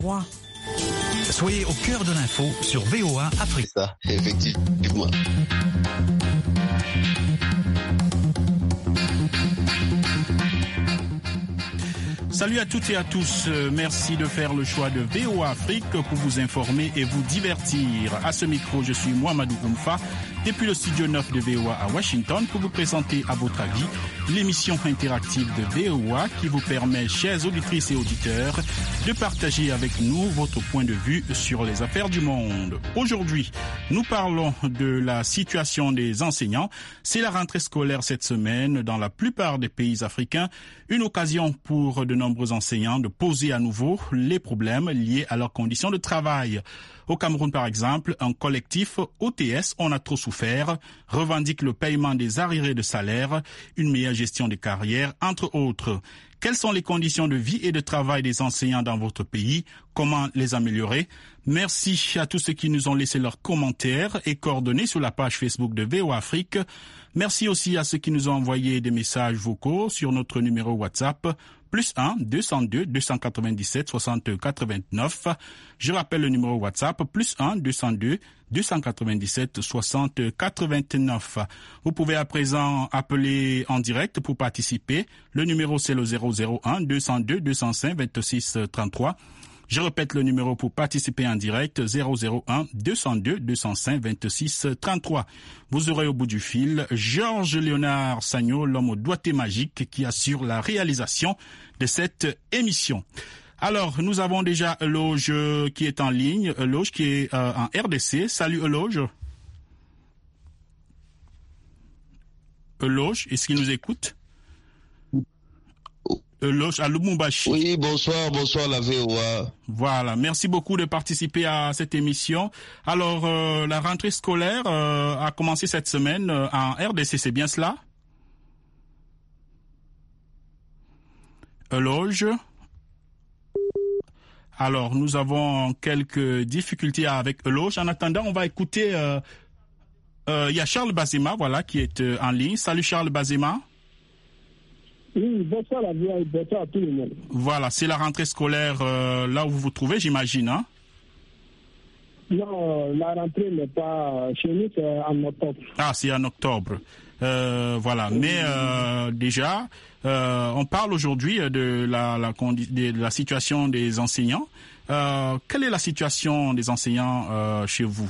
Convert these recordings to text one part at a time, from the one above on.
Soyez au cœur de l'info sur VOA Afrique. C'est ça, effectivement. Salut à toutes et à tous. Merci de faire le choix de VOA Afrique pour vous informer et vous divertir. À ce micro, je suis Mohamedou Goumfa, depuis le studio 9 de VOA à Washington, pour vous présenter à votre avis l'émission interactive de VOA qui vous permet, chers auditrices et auditeurs, de partager avec nous votre point de vue sur les affaires du monde. Aujourd'hui, nous parlons de la situation des enseignants. C'est la rentrée scolaire cette semaine dans la plupart des pays africains, une occasion pour de nombreux enseignants de poser à nouveau les problèmes liés à leurs conditions de travail. Au Cameroun, par exemple, un collectif OTS, On a trop souffert, revendique le paiement des arriérés de salaire, une meilleure gestion des carrières, entre autres. Quelles sont les conditions de vie et de travail des enseignants dans votre pays? Comment les améliorer? Merci à tous ceux qui nous ont laissé leurs commentaires et coordonnées sur la page Facebook de VOA Afrique. Merci aussi à ceux qui nous ont envoyé des messages vocaux sur notre numéro WhatsApp, +1 202 297 60 89. Je rappelle le numéro WhatsApp, +1 202 297 60 89. Vous pouvez à présent appeler en direct pour participer. Le numéro c'est le 001 202 205 26 33. Je répète le numéro pour participer en direct, 001 202 205 26 33. Vous aurez au bout du fil Georges Léonard Sagno, l'homme au doigté magique qui assure la réalisation de cette émission. Alors, nous avons déjà Eloge qui est en ligne, Eloge qui est en RDC. Salut Eloge. Eloge, est-ce qu'il nous écoute? Eloge à Lubumbashi. Oui, bonsoir la VOA. Voilà, merci beaucoup de participer à cette émission. Alors, la rentrée scolaire a commencé cette semaine en RDC, c'est bien cela? Eloge. Alors, nous avons quelques difficultés avec Eloge. En attendant, on va écouter... il y a Charles Bazema, voilà, qui est en ligne. Salut Charles Bazema. Oui, bonsoir la vie et bonsoir à tout le monde. Voilà, c'est la rentrée scolaire là où vous vous trouvez, j'imagine, hein? Non, la rentrée n'est pas chez nous, c'est en octobre. Ah, c'est en octobre. Voilà, mais déjà, on parle aujourd'hui de la situation des enseignants. Quelle est la situation des enseignants chez vous?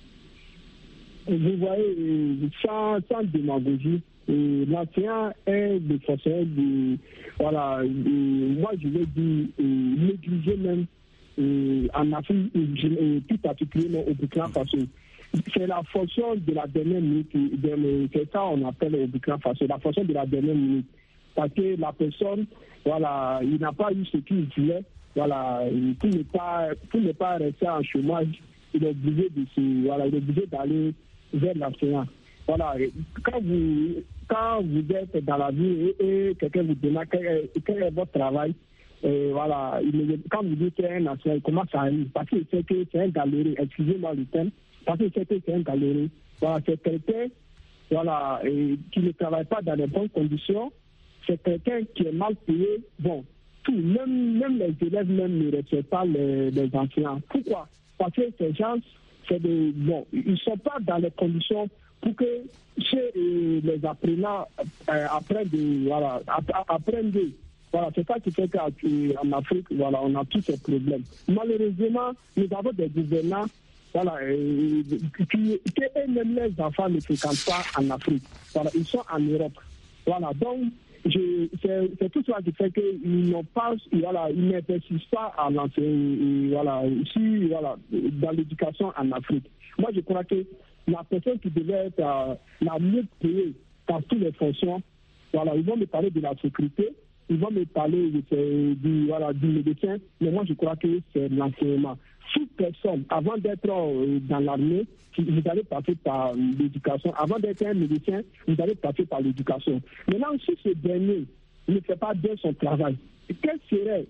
Vous voyez, sans démagogie, l'enseignant est le fonctionnaire voilà, moi je vais dire négligé même en Afrique, tout particulièrement au Burkina Faso. C'est la fonction de la dernière minute, c'est ça on appelle au Burkina Faso, la fonction de la dernière minute. Parce que la personne, voilà, il n'a pas eu ce qu'il voulait, voilà, pour ne pas rester en chômage, il est obligé d'aller vers l'enseignant. Voilà, quand vous êtes dans la vie et quelqu'un vous demande quel est votre travail, voilà, quand vous dites qu'il est un enseignant, il commence à rire parce qu'il sait que c'est un galéré, excusez-moi le terme, parce qu'il sait que c'est un galéré. Voilà, c'est quelqu'un, voilà, qui ne travaille pas dans les bonnes conditions, c'est quelqu'un qui est mal payé. Bon, même les élèves ne respectent pas les enseignants. Pourquoi? Parce que ces gens, ils ne sont pas dans les conditions pour que chez les apprenants apprennent. Voilà, c'est ça qui fait qu'en Afrique, voilà, on a tous ces problèmes. Malheureusement, nous avons des gouvernants, voilà, que eux-mêmes les enfants ne fréquentent pas en Afrique. Voilà, ils sont en Europe. Voilà, donc c'est tout ça qui fait qu'ils n'ont pas, voilà, ils n'investissent pas à l'enseignement, voilà, ici, voilà, dans l'éducation en Afrique. Moi, je crois que la personne qui devait être la mieux payée dans toutes les fonctions, voilà, ils vont me parler de la sécurité, ils vont me parler du médecin, mais moi je crois que c'est l'enseignement. Toute personne, avant d'être dans l'armée, vous allez passer par l'éducation. Avant d'être un médecin, vous allez passer par l'éducation. Maintenant, si ce dernier ne fait pas bien son travail, quel serait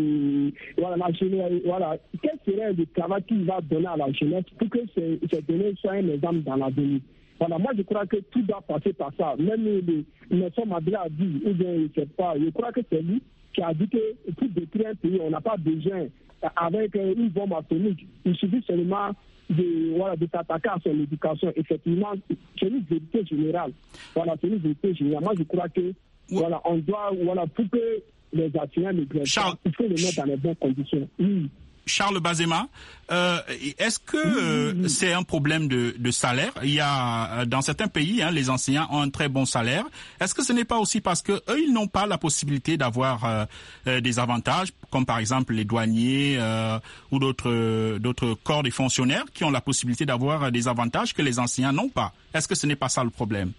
quel serait le travail qu'il va donner à la jeunesse pour que ces derniers soient un exemple dans l'avenir? Voilà, moi je crois que tout doit passer par ça. Même Nelson Mandela a dit, ou bien je ne sais pas, je crois que c'est lui qui a dit que pour détruire un pays, on n'a pas besoin avec une bombe atomique. Il suffit seulement de s'attaquer à son éducation. Effectivement, c'est une vérité générale. Voilà, c'est une vérité générale. Moi, je crois que on doit, pour que les enseignants ne grèvent pas, il faut les mettre dans les bonnes conditions. Oui. Charles Bazema, est-ce que c'est un problème de salaire? Il y a dans certains pays, les enseignants ont un très bon salaire. Est-ce que ce n'est pas aussi parce que eux, ils n'ont pas la possibilité d'avoir des avantages, comme par exemple les douaniers ou d'autres corps des fonctionnaires qui ont la possibilité d'avoir des avantages que les enseignants n'ont pas? Est-ce que ce n'est pas ça le problème?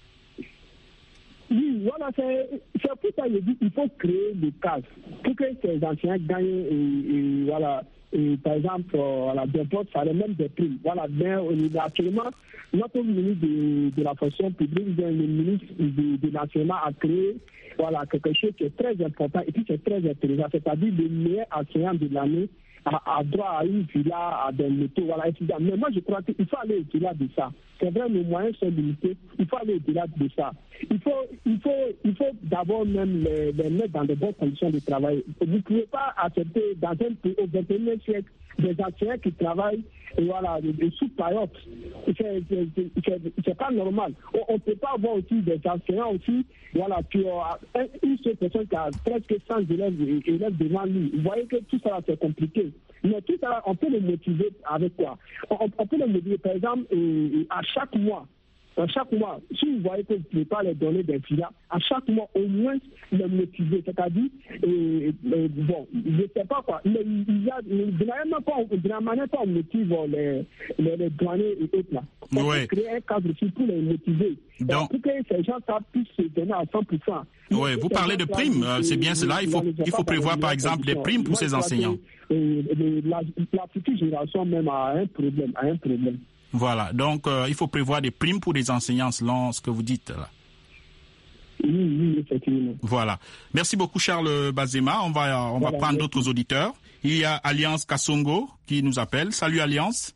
Oui, voilà, c'est pour ça que je dis qu'il faut créer des cases pour que ces enseignants gagnent par exemple, des postes, ça même des primes. Voilà, actuellement, notre ministre de la fonction publique, le ministre de l'enseignement a créé quelque chose qui est très important et puis c'est très intéressant, c'est-à-dire le meilleur enseignant de l'année a droit à une villa, à des motos, etc. Mais moi, je crois qu'il faut aller au-delà de ça. C'est vrai, nos moyens sont limités. Il faut aller au-delà de ça. Il faut d'abord même les mettre dans de bonnes conditions de travail. Vous ne pouvez pas accepter dans un pays au XXIe siècle des enseignants qui travaillent sous paillotte. C'est pas normal. On ne peut pas avoir aussi des enseignants aussi, qui ont une seule personne qui a presque 100 élèves devant lui. Vous voyez que tout ça, c'est compliqué. Mais tout ça, on peut les motiver avec quoi? On peut les motiver, par exemple, à chaque mois, si vous voyez que vous ne pouvez pas les donner des villas, à chaque mois, au moins, les motiver. C'est-à-dire, je ne sais pas quoi, mais il y a, de la manière dont on motive les douaniers et autres là. On peut créer un cadre aussi pour les motiver. Donc, pour que ces gens puissent se donner à 100%. Oui, vous parlez de primes, c'est bien cela. Il faut prévoir, par exemple, des primes pour ces enseignants. La future génération même a un problème. Voilà, donc il faut prévoir des primes pour les enseignants selon ce que vous dites là. Oui, effectivement. Voilà. Merci beaucoup Charles Bazema. On va prendre d'autres auditeurs. Il y a Alliance Kassongo qui nous appelle. Salut Alliance.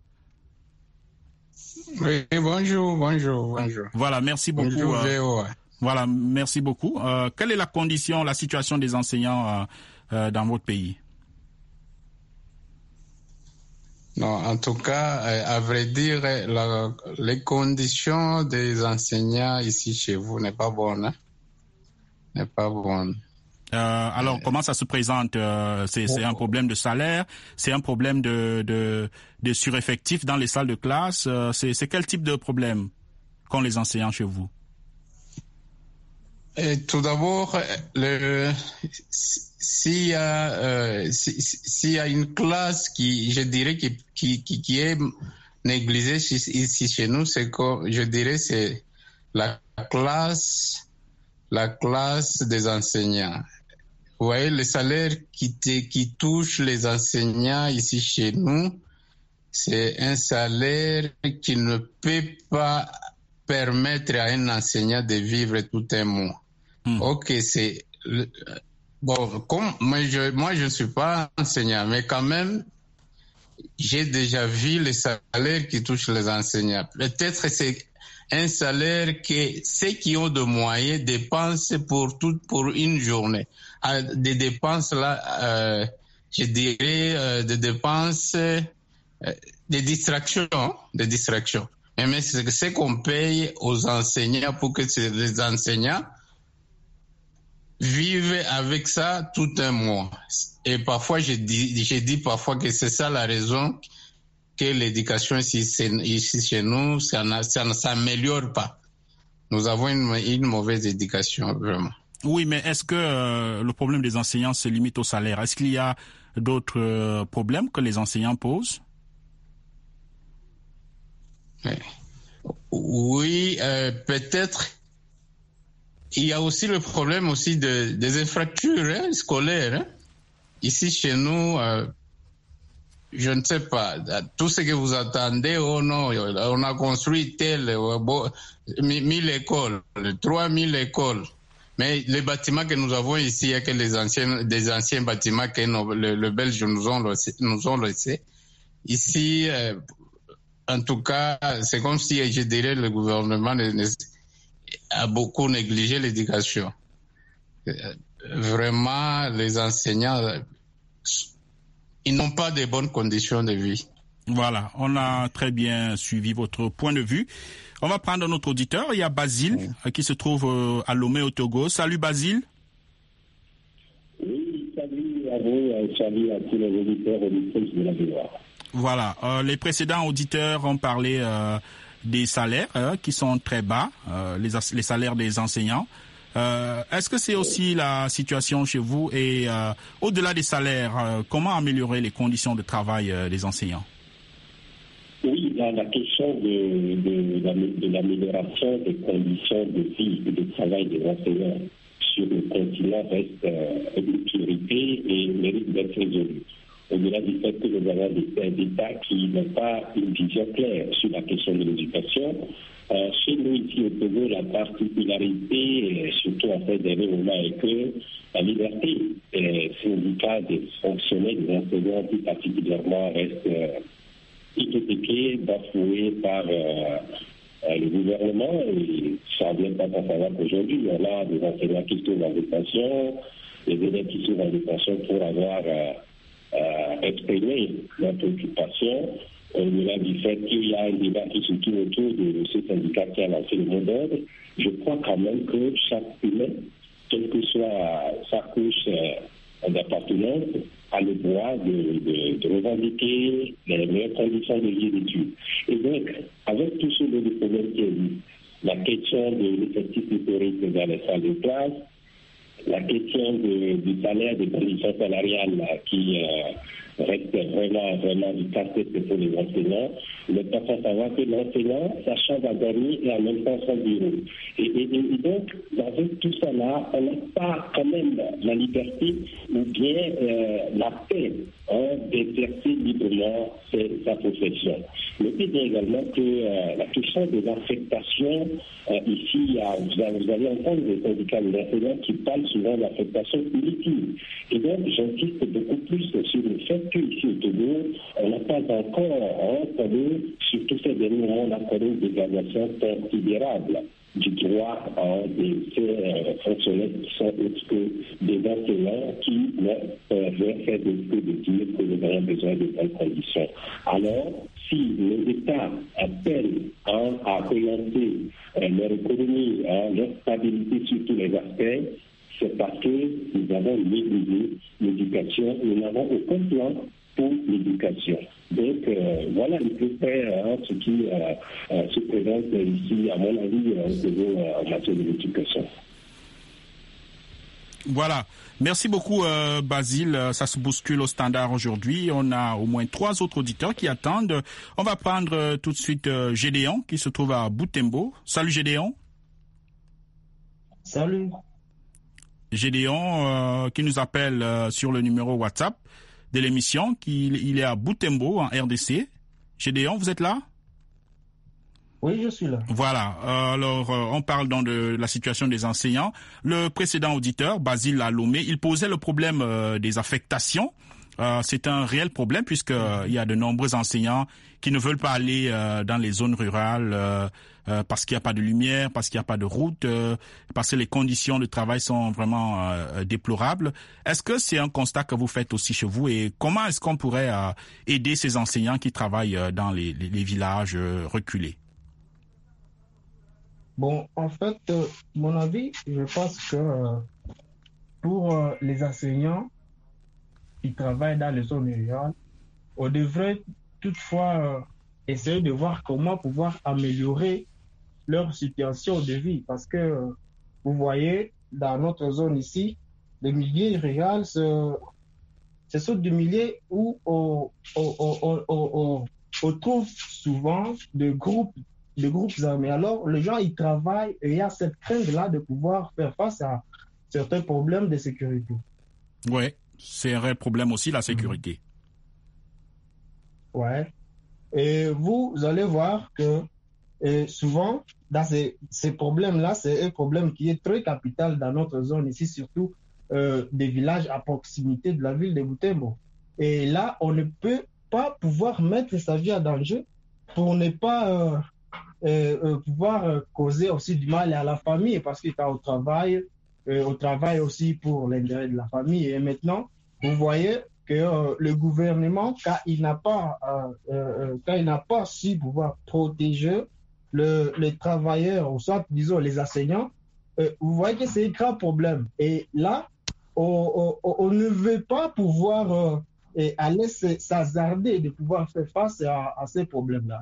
Oui, bonjour. Voilà, merci beaucoup. Bonjour, VOA. Voilà, merci beaucoup. Quelle est la situation des enseignants dans votre pays? Non, en tout cas, à vrai dire, les conditions des enseignants ici chez vous n'est pas bonne. Alors, comment ça se présente? C'est un problème de salaire? C'est un problème de sureffectif dans les salles de classe? C'est quel type de problème qu'ont les enseignants chez vous? Et tout d'abord, s'il y a une classe qui, je dirais, qui est négligée ici chez nous, c'est que je dirais c'est la classe des enseignants. Vous voyez, le salaire qui touche les enseignants ici chez nous, c'est un salaire qui ne peut pas permettre à un enseignant de vivre tout un mois. Ok, c'est bon. Comme moi, je ne suis pas enseignant, mais quand même, j'ai déjà vu les salaires qui touchent les enseignants. Peut-être c'est un salaire que ceux qui ont de moyens dépensent pour une journée. Des dépenses là, je dirais des dépenses, des distractions. Mais c'est ce qu'on paye aux enseignants pour que les enseignants vivent avec ça tout un mois. Et parfois, j'ai dit parfois que c'est ça la raison que l'éducation ici chez nous, ça ne s'améliore pas. Nous avons une mauvaise éducation, vraiment. Oui, mais est-ce que le problème des enseignants se limite au salaire? Est-ce qu'il y a d'autres problèmes que les enseignants posent? Oui, peut-être. Il y a aussi le problème aussi des infrastructures scolaires. Ici chez nous, je ne sais pas, tout ce que vous attendez, oh non, on a construit 1000 écoles, 3000 écoles. Mais les bâtiments que nous avons ici, il y a que des anciens bâtiments que le Belge nous ont laissés. Ici, en tout cas, c'est comme si, je dirais, le gouvernement a beaucoup négligé l'éducation. vraiment les enseignants, ils n'ont pas de bonnes conditions de vie. Voilà, on a très bien suivi votre point de vue. On va prendre notre auditeur. Il y a Basile qui se trouve à Lomé au Togo. Salut Basile. Oui, salut à vous, salut à tous les auditeurs et auditrices de la VOA. Voilà, les précédents auditeurs ont parlé des salaires qui sont très bas, les salaires des enseignants. Est-ce que c'est aussi la situation chez vous et au-delà des salaires, comment améliorer les conditions de travail des enseignants? Oui, la question de l'amélioration des conditions de vie et de travail des enseignants sur le continent reste une priorité et mérite d'être résolue. Au-delà du fait que nous avons des États qui n'ont pas une vision claire sur la question de l'éducation, chez nous ici au Togo, la particularité, surtout en ces derniers moments, est que la liberté syndicale des fonctionnaires, des enseignants plus particulièrement, reste hypothéquée, bafouée par le gouvernement. Et ça ne vient pas d'en savoir qu'aujourd'hui, on a des enseignants qui se trouvent en détention, des élèves qui se trouvent en détention pour avoir exprimer leur préoccupation, au-delà du fait qu'il y a un débat qui se tourne autour de ce syndicat qui a lancé le mot d'ordre. Je crois quand même que chaque humain, quelle que soit sa couche d'appartenance, a le droit de revendiquer les meilleures conditions de vie et d'études. Et donc, avec tout ce lot de problèmes qui existent, la question de l'effectif historique dans les salles de classe, la question du salaire, des conditions salariales qui reste vraiment du casse-tête pour les enseignants. Le temps faut savoir que l'enseignant, sa chambre à dormir et en même temps son bureau. Et donc, dans tout ça là, on n'a pas quand même la liberté ou bien la paix d'exercer librement sa profession. Notez bien également que la question de l'affectation, ici, vous allez entendre des syndicats d'enseignants qui parlent souvent de l'affectation politique. Et donc, j'insiste beaucoup plus sur le fait qu'ici au Togo, on n'a pas encore accordé, surtout ces derniers moments, on a accordé une dégradation considérable du droit des fonctionnaires qui sont autres que des enseignants qui veulent faire de dire que nous avons besoin de telles conditions. Alors, si les États appellent à relancer leur économie, leur stabilité sur tous les aspects, c'est parce que nous avons négligé l'éducation, nous n'avons aucun plan pour l'éducation. Donc, voilà à peu près ce qui se présente ici, à mon avis, en matière de l'éducation. Voilà. Merci beaucoup, Basile. Ça se bouscule au standard aujourd'hui. On a au moins 3 autres auditeurs qui attendent. On va prendre tout de suite Gédéon, qui se trouve à Butembo. Salut, Gédéon. Salut. Gédéon, qui nous appelle sur le numéro WhatsApp de l'émission, il est à Butembo, en RDC. Gédéon, vous êtes là? Oui, je suis là. Voilà. Alors, on parle donc de la situation des enseignants. Le précédent auditeur, Basile Alomé, il posait le problème des affectations. C'est un réel problème puisqu'il y a de nombreux enseignants qui ne veulent pas aller dans les zones rurales parce qu'il n'y a pas de lumière, parce qu'il n'y a pas de route, parce que les conditions de travail sont vraiment déplorables. Est-ce que c'est un constat que vous faites aussi chez vous et comment est-ce qu'on pourrait aider ces enseignants qui travaillent dans les villages reculés? Bon, en fait, mon avis, je pense que pour les enseignants qui travaillent dans les zones rurales, on devrait toutefois essayer de voir comment pouvoir améliorer leur situation de vie. Parce que, vous voyez, dans notre zone ici, les milieux ruraux, ce sont des milieux où on trouve souvent des groupes armés. Alors, les gens, ils travaillent et il y a cette crainte-là de pouvoir faire face à certains problèmes de sécurité. Oui, c'est un réel problème aussi, la sécurité. Ouais. Et vous allez voir que souvent, dans ces problèmes-là, c'est un problème qui est très capital dans notre zone ici, surtout des villages à proximité de la ville de Butembo. Et là, on ne peut pas pouvoir mettre sa vie en danger pour ne pas pouvoir causer aussi du mal à la famille, parce qu'il est au travail, au travail aussi pour l'intérêt de la famille. Et maintenant, vous voyez que le gouvernement, quand il n'a pas su pouvoir protéger les travailleurs, au centre, disons les enseignants, vous voyez que c'est un grand problème. Et là, on ne veut pas pouvoir aller s'hasarder de pouvoir faire face à ces problèmes-là.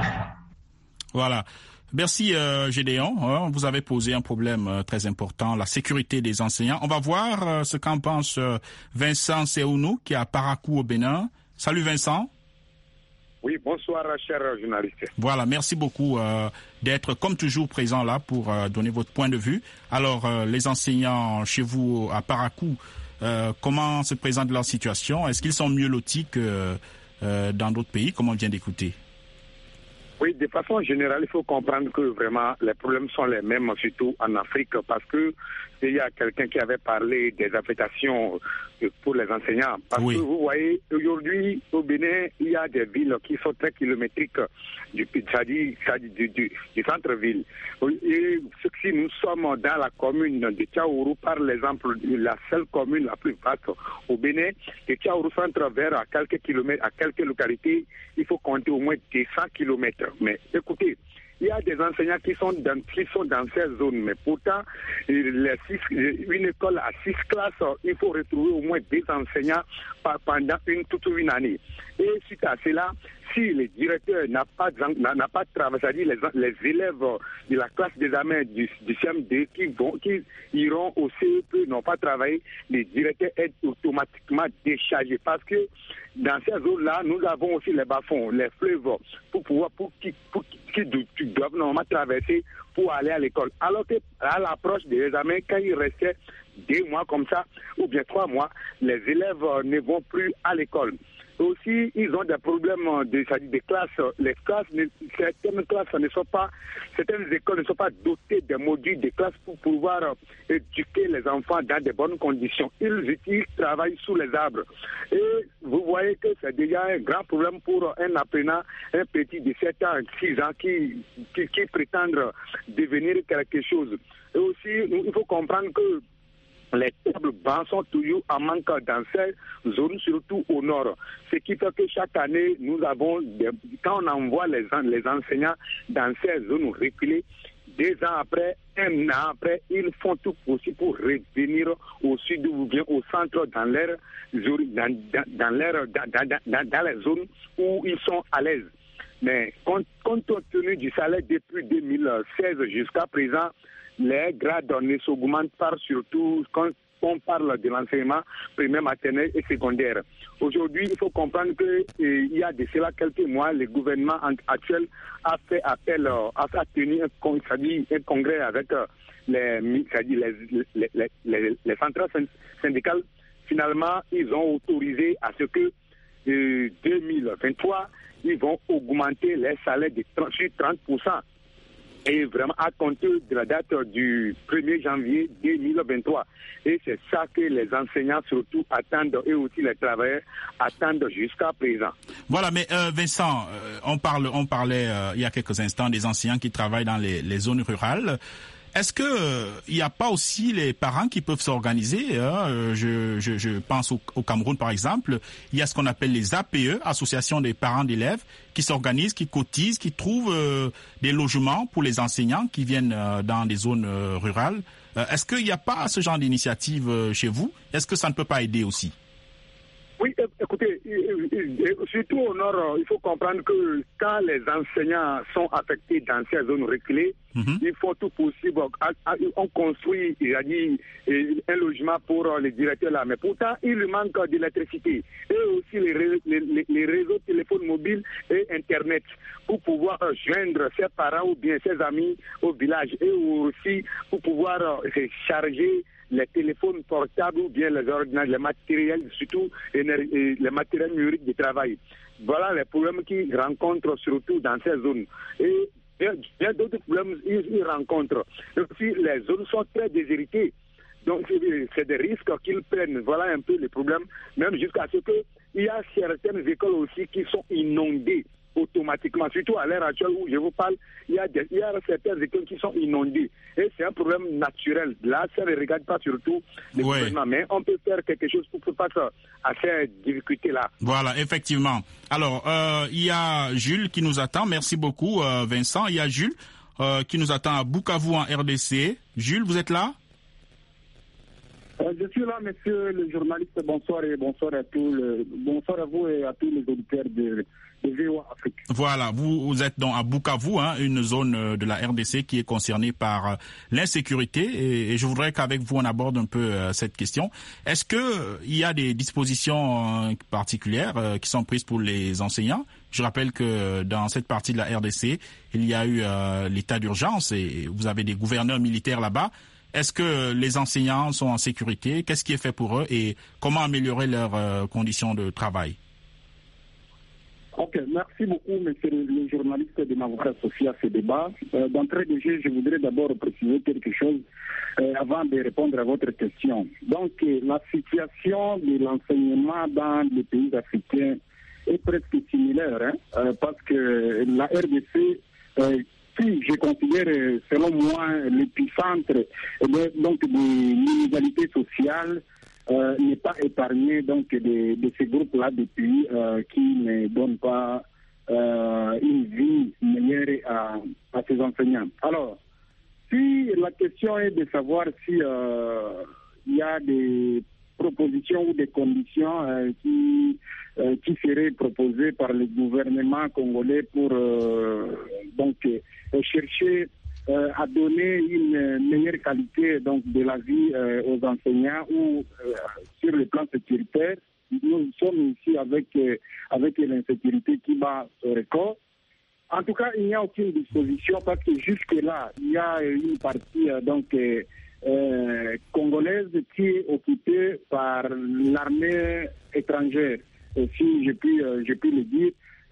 Voilà. Merci Gédéon. Vous avez posé un problème très important, la sécurité des enseignants. On va voir ce qu'en pense Vincent Seounou, qui est à Parakou au Bénin. Salut Vincent. Oui, bonsoir, cher journaliste. Voilà, merci beaucoup d'être comme toujours présent là pour donner votre point de vue. Alors, les enseignants chez vous à Parakou, comment se présente leur situation? Est-ce qu'ils sont mieux lotis que dans d'autres pays, comme on vient d'écouter? Oui, de façon générale, il faut comprendre que vraiment les problèmes sont les mêmes, surtout en Afrique, parce que il y a quelqu'un qui avait parlé des affectations pour les enseignants. Parce que vous voyez, aujourd'hui, au Bénin, il y a des villes qui sont très kilométriques du centre-ville. Et si nous sommes dans la commune de Tchaourou, par l'exemple, la seule commune la plus vaste au Bénin, de Tchaourou centre vers à quelques kilomètres, à quelques localités, il faut compter au moins 200 kilomètres. Mais écoutez, il y a des enseignants qui sont dans ces zones, mais pourtant, une école à 6 classes, il faut retrouver au moins 2 enseignants pendant toute une année. Et suite à cela, si le directeur n'a pas travaillé, c'est-à-dire les élèves de la classe d'examen du CM2 qui iront au CEP n'ont pas travaillé, le directeur est automatiquement déchargé parce que dans ces zones-là, nous avons aussi les bas-fonds, les fleuves qui doivent normalement traverser pour aller à l'école. Alors qu'à l'approche des examens, quand il restait 2 mois comme ça, ou bien 3 mois, les élèves ne vont plus à l'école. Aussi, ils ont des problèmes de classes. Certaines écoles ne sont pas dotées de modules de classe pour pouvoir éduquer les enfants dans de bonnes conditions. Ils travaillent sous les arbres. Et vous voyez que c'est déjà un grand problème pour un apprenant, un petit de 7 ans, 6 ans qui prétendent devenir quelque chose. Et aussi, il faut comprendre que les tables bancs sont toujours en manque dans ces zones, surtout au nord. Ce qui fait que chaque année, quand on envoie les enseignants dans ces zones reculées, 2 ans après, 1 an après, ils font tout possible pour revenir au sud ou bien au centre dans les zones où ils sont à l'aise. Mais compte tenu du salaire depuis 2016 jusqu'à présent, les grades ne s'augmentent pas, surtout quand on parle de l'enseignement primaire, maternel et secondaire. Aujourd'hui, il faut comprendre qu'il y a de cela quelques mois, le gouvernement actuel a fait appel, a tenu un congrès avec les centrales syndicales. Finalement, ils ont autorisé à ce que 2023, ils vont augmenter les salaires de 30%. Et vraiment à compter de la date du 1er janvier 2023. Et c'est ça que les enseignants surtout attendent et aussi les travailleurs attendent jusqu'à présent. Voilà, mais Vincent, on parlait il y a quelques instants des enseignants qui travaillent dans les zones rurales. Est-ce que il n'y a pas aussi les parents qui peuvent s'organiser? Je pense au Cameroun, par exemple. Il y a ce qu'on appelle les APE, Association des parents d'élèves, qui s'organisent, qui cotisent, qui trouvent des logements pour les enseignants qui viennent dans des zones rurales. Est-ce qu'il n'y a pas ce genre d'initiative chez vous? Est-ce que ça ne peut pas aider aussi? Oui, écoutez, surtout au nord, il faut comprendre que quand les enseignants sont affectés dans ces zones reculées, il faut tout possible. On construit, un logement pour les directeurs là, mais pourtant, il manque d'électricité et aussi les réseaux téléphones mobiles et Internet pour pouvoir joindre ses parents ou bien ses amis au village et aussi pour pouvoir charger les téléphones portables ou bien les ordinateurs, les matériels, surtout les matériels numériques de travail. Voilà les problèmes qu'ils rencontrent surtout dans ces zones. Et bien d'autres problèmes ils rencontrent. Et aussi, les zones sont très déshéritées. Donc, c'est des risques qu'ils prennent. Voilà un peu les problèmes, même jusqu'à ce qu'il y a certaines écoles aussi qui sont inondées automatiquement. Surtout à l'heure actuelle où je vous parle, il y a certaines écoles qui sont inondées. Et c'est un problème naturel. Là, ça ne regarde pas surtout le gouvernement, mais on peut faire quelque chose pour faire face à ces difficultés-là. Voilà, effectivement. Alors, il y a Jules qui nous attend. Merci beaucoup, Vincent. Il y a Jules qui nous attend à Bukavu en RDC. Jules, vous êtes là? Je suis là, monsieur le journaliste. Bonsoir et bonsoir à bonsoir à vous et à tous les auditeurs de VOA Afrique. Voilà, vous êtes donc à Bukavu, une zone de la RDC qui est concernée par l'insécurité, et je voudrais qu'avec vous on aborde un peu cette question. Est-ce que il y a des dispositions particulières qui sont prises pour les enseignants? Je rappelle que dans cette partie de la RDC, il y a eu l'état d'urgence et vous avez des gouverneurs militaires là-bas. Est-ce que les enseignants sont en sécurité? Qu'est-ce qui est fait pour eux et comment améliorer leurs conditions de travail? Ok, merci beaucoup, monsieur le journaliste de m'avoir associé à ce débat. D'entrée de jeu, je voudrais d'abord préciser quelque chose avant de répondre à votre question. Donc, la situation de l'enseignement dans les pays africains est presque similaire, parce que la RDC, qui je considère, selon moi, l'épicentre donc des inégalités sociales, n'est pas épargné donc de ces groupes-là de pays qui ne donnent pas une vie meilleure à ces enseignants. Alors, si la question est de savoir si il y a des propositions ou des conditions qui seraient proposées par le gouvernement congolais pour donc chercher à donner une meilleure qualité donc de la vie aux enseignants ou sur le plan sécuritaire. Nous sommes ici avec l'insécurité qui bat son record. En tout cas, il n'y a aucune disposition parce que jusque-là, il y a une partie congolaise qui est occupée par l'armée étrangère. Et si je puis le dire,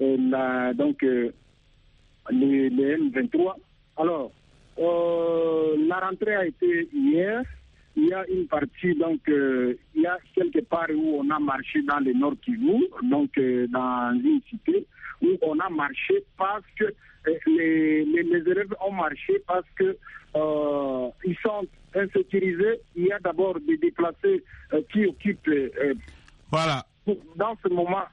les M23. Alors, la rentrée a été hier. Il y a une partie, il y a quelque part où on a marché dans le Nord Kivu, donc dans une cité, où on a marché parce que les élèves ont marché parce que ils sont insécurisés. Il y a d'abord des déplacés qui occupent. Voilà. Dans ce moment,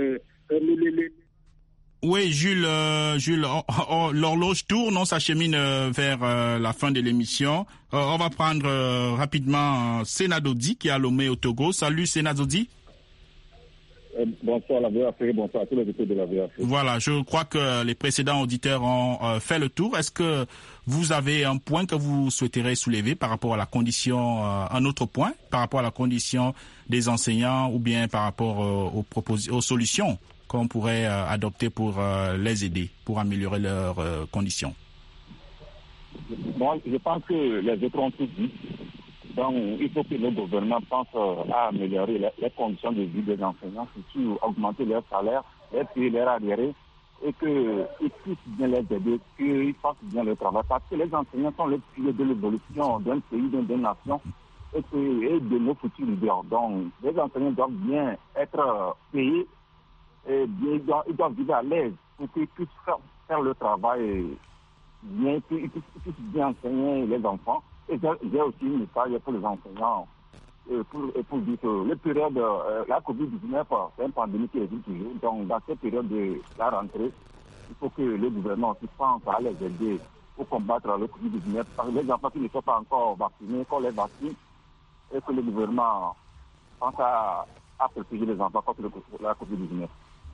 Oui, Jules, l'horloge tourne, on s'achemine vers la fin de l'émission. On va prendre rapidement Senadodi qui est à Lomé au Togo. Salut Senadodi. Bonsoir la VOA Afrique, bonsoir à tous les auditeurs de la VOA Afrique. Voilà, je crois que les précédents auditeurs ont fait le tour. Est-ce que vous avez un point que vous souhaiterez soulever par rapport à la condition, un autre point, par rapport à la condition des enseignants ou bien par rapport aux solutions qu'on pourrait adopter pour les aider, pour améliorer leurs conditions? Bon, je pense que les autres ont tout dit. Donc, il faut que le gouvernement pense à améliorer les conditions de vie des enseignants, surtout augmenter leur salaire, les payer leur arriérés, et qu'ils puissent bien les aider, qu'ils fassent bien le travail. Parce que les enseignants sont les piliers de l'évolution d'un pays, d'une nation, et de nos futurs leaders. Donc, les enseignants doivent bien être payés, et bien, ils doivent vivre à l'aise pour qu'ils puissent faire le travail bien, qu'ils puissent bien enseigner les enfants. Et j'ai aussi une message pour les enseignants pour dire que la période, la COVID-19, c'est une pandémie qui existe toujours. Donc, dans cette période de la rentrée, il faut que le gouvernement aussi pense à les aider pour combattre le COVID-19. Parce que les enfants qui ne sont pas encore vaccinés, qu'on les vaccine, et que le gouvernement pense à protéger les enfants contre la COVID-19.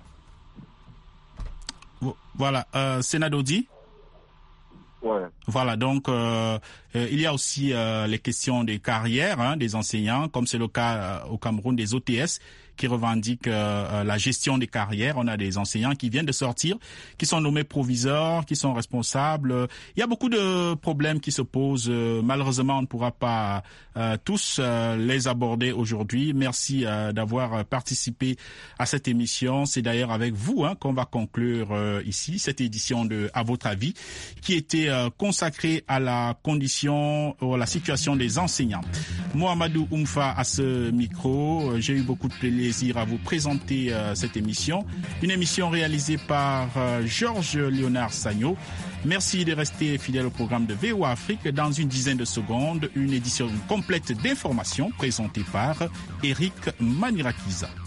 Voilà, Senadodi. Ouais. Voilà, donc il y a aussi les questions des carrières des enseignants, comme c'est le cas au Cameroun des OTS qui revendiquent la gestion des carrières. On a des enseignants qui viennent de sortir, qui sont nommés proviseurs, qui sont responsables. Il y a beaucoup de problèmes qui se posent. Malheureusement, on ne pourra pas tous les aborder aujourd'hui. Merci d'avoir participé à cette émission. C'est d'ailleurs avec vous qu'on va conclure ici cette édition de À votre avis, qui était consacrée à la condition, à la situation des enseignants. Mohamedou Oumfa à ce micro. J'ai eu beaucoup de plaisir plaisir à vous présenter cette émission. Une émission réalisée par Georges Léonard Sagno. Merci de rester fidèle au programme de VOA Afrique. Dans une dizaine de secondes, une édition complète d'informations présentée par Eric Manirakiza.